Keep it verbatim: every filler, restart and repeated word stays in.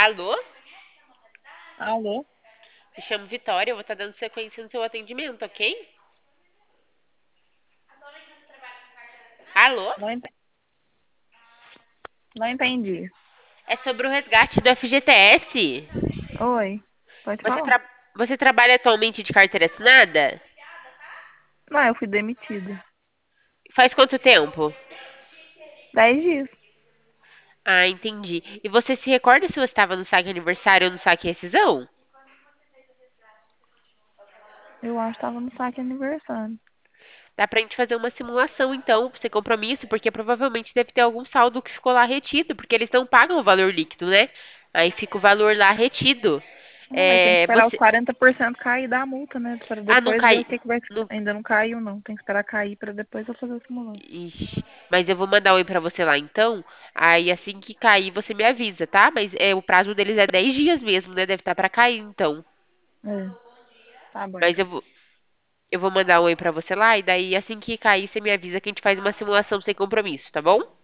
Alô? Alô? Me chamo Vitória, eu vou estar dando sequência no seu atendimento, ok? Alô? Não, ent- não entendi. É sobre o resgate do F G T S. Oi, pode Você, falar? tra- Você trabalha atualmente de carteira assinada? Não, eu fui demitida. Faz quanto tempo? Dez dias. Ah, entendi. E você se recorda se você estava no saque aniversário ou no saque rescisão? Eu acho que tava no saque aniversário. Dá pra gente fazer uma simulação, então, sem compromisso, porque provavelmente deve ter algum saldo que ficou lá retido, porque eles não pagam o valor líquido, né? Aí fica o valor lá retido. Ah, mas tem que É, esperar os você. quarenta por cento cair da multa, né? Para Ah, não depois ver cai. o que, que vai. Não... Ainda não caiu, não. Tem que esperar cair para depois eu fazer o simulado. Ixi, mas eu vou mandar um oi pra você lá, então. Aí assim que cair, você me avisa, tá? Mas é, o prazo deles é dez dias mesmo, né? Deve estar pra cair, então. É, tá bom Mas eu então. vou, eu vou mandar um oi pra você lá, e daí assim que cair, você me avisa que a gente faz uma simulação sem compromisso, tá bom?